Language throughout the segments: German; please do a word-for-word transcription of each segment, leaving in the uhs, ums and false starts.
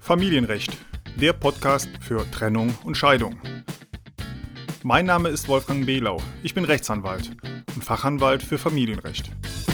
Familienrecht, der Podcast für Trennung und Scheidung. Mein Name ist Wolfgang Behlau, ich bin Rechtsanwalt und Fachanwalt für Familienrecht.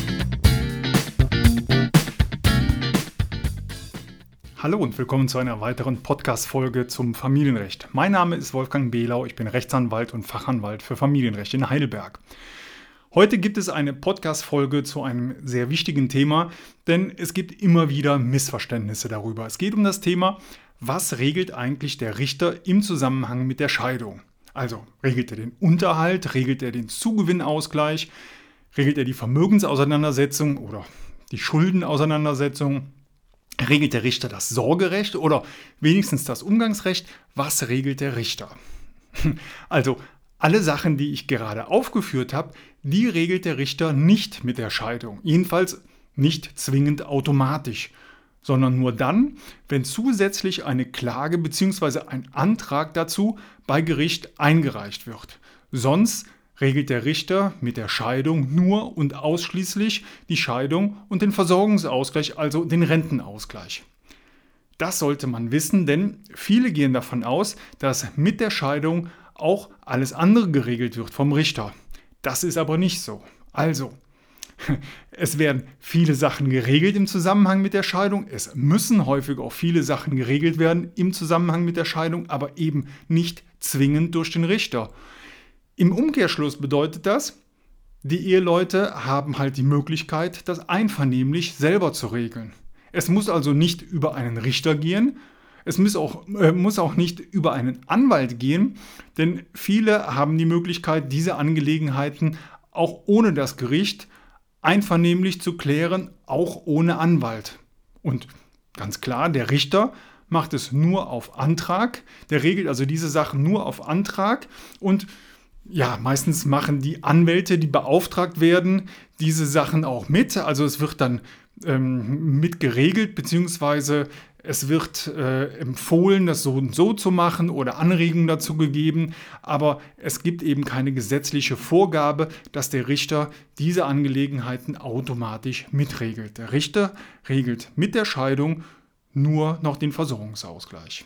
Hallo und willkommen zu einer weiteren Podcast-Folge zum Familienrecht. Mein Name ist Wolfgang Behlau, ich bin Rechtsanwalt und Fachanwalt für Familienrecht in Heidelberg. Heute gibt es eine Podcast-Folge zu einem sehr wichtigen Thema, denn es gibt immer wieder Missverständnisse darüber. Es geht um das Thema, was regelt eigentlich der Richter im Zusammenhang mit der Scheidung? Also regelt er den Unterhalt, regelt er den Zugewinnausgleich, regelt er die Vermögensauseinandersetzung oder die Schuldenauseinandersetzung? Regelt der Richter das Sorgerecht oder wenigstens das Umgangsrecht? Was regelt der Richter? Also alle Sachen, die ich gerade aufgeführt habe, die regelt der Richter nicht mit der Scheidung. Jedenfalls nicht zwingend automatisch, sondern nur dann, wenn zusätzlich eine Klage bzw. ein Antrag dazu bei Gericht eingereicht wird. Sonst regelt der Richter mit der Scheidung nur und ausschließlich die Scheidung und den Versorgungsausgleich, also den Rentenausgleich. Das sollte man wissen, denn viele gehen davon aus, dass mit der Scheidung auch alles andere geregelt wird vom Richter. Das ist aber nicht so. Also, es werden viele Sachen geregelt im Zusammenhang mit der Scheidung. Es müssen häufig auch viele Sachen geregelt werden im Zusammenhang mit der Scheidung, aber eben nicht zwingend durch den Richter. Im Umkehrschluss bedeutet das, die Eheleute haben halt die Möglichkeit, das einvernehmlich selber zu regeln. Es muss also nicht über einen Richter gehen, es muss auch, äh, muss auch nicht über einen Anwalt gehen, denn viele haben die Möglichkeit, diese Angelegenheiten auch ohne das Gericht einvernehmlich zu klären, auch ohne Anwalt. Und ganz klar, der Richter macht es nur auf Antrag, der regelt also diese Sachen nur auf Antrag und ja, meistens machen die Anwälte, die beauftragt werden, diese Sachen auch mit. Also es wird dann ähm, mit geregelt, beziehungsweise es wird äh, empfohlen, das so und so zu machen oder Anregungen dazu gegeben. Aber es gibt eben keine gesetzliche Vorgabe, dass der Richter diese Angelegenheiten automatisch mitregelt. Der Richter regelt mit der Scheidung nur noch den Versorgungsausgleich.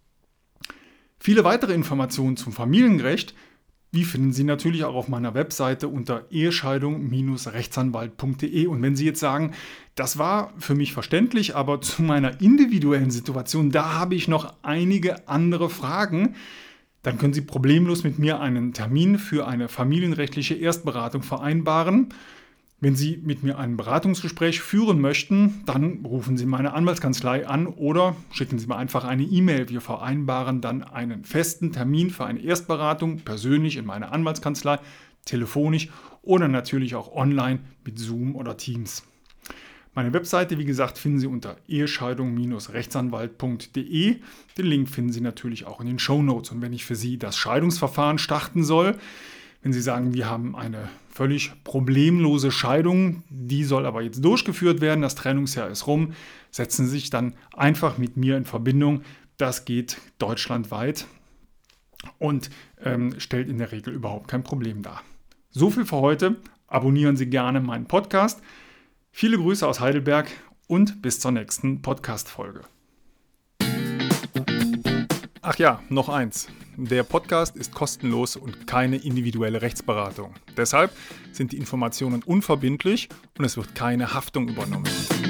Viele weitere Informationen zum Familienrecht die finden Sie natürlich auch auf meiner Webseite unter ehescheidung Bindestrich rechtsanwalt punkt de. Und wenn Sie jetzt sagen, das war für mich verständlich, aber zu meiner individuellen Situation, da habe ich noch einige andere Fragen, dann können Sie problemlos mit mir einen Termin für eine familienrechtliche Erstberatung vereinbaren. Wenn Sie mit mir ein Beratungsgespräch führen möchten, dann rufen Sie meine Anwaltskanzlei an oder schicken Sie mir einfach eine E-Mail. Wir vereinbaren dann einen festen Termin für eine Erstberatung, persönlich in meiner Anwaltskanzlei, telefonisch oder natürlich auch online mit Zoom oder Teams. Meine Webseite, wie gesagt, finden Sie unter ehescheidung Bindestrich rechtsanwalt punkt de. Den Link finden Sie natürlich auch in den Shownotes. Und wenn ich für Sie das Scheidungsverfahren starten soll, wenn Sie sagen, wir haben eine völlig problemlose Scheidung, die soll aber jetzt durchgeführt werden, das Trennungsjahr ist rum, setzen Sie sich dann einfach mit mir in Verbindung. Das geht deutschlandweit und ähm, stellt in der Regel überhaupt kein Problem dar. So viel für heute. Abonnieren Sie gerne meinen Podcast. Viele Grüße aus Heidelberg und bis zur nächsten Podcast-Folge. Ach ja, noch eins. Der Podcast ist kostenlos und keine individuelle Rechtsberatung. Deshalb sind die Informationen unverbindlich und es wird keine Haftung übernommen.